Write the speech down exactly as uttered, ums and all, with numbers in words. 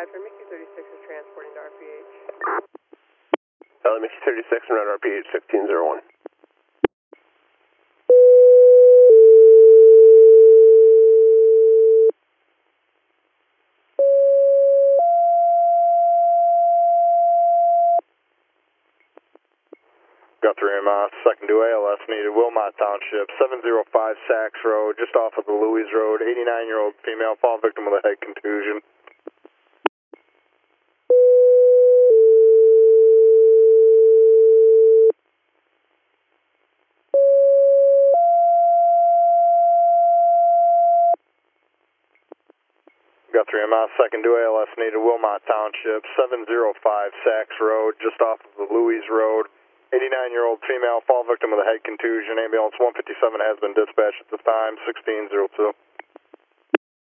five for Mickey thirty-six is transporting to R P H. Uh, Mickey thirty-six and route R P H sixteen zero one. Guthrie M S, second to A L S needed, Wilmot Township, seven oh five Sachs Road, just off of the Louis Road, eighty-nine-year-old female, fall victim with a head contusion. Guthrie M S, second to A L S needed, Wilmot Township, seven oh five Sachs Road, just off of the Louis Road, eighty-nine-year-old female, fall victim with a head contusion. Ambulance one fifty-seven has been dispatched at this time, sixteen oh two.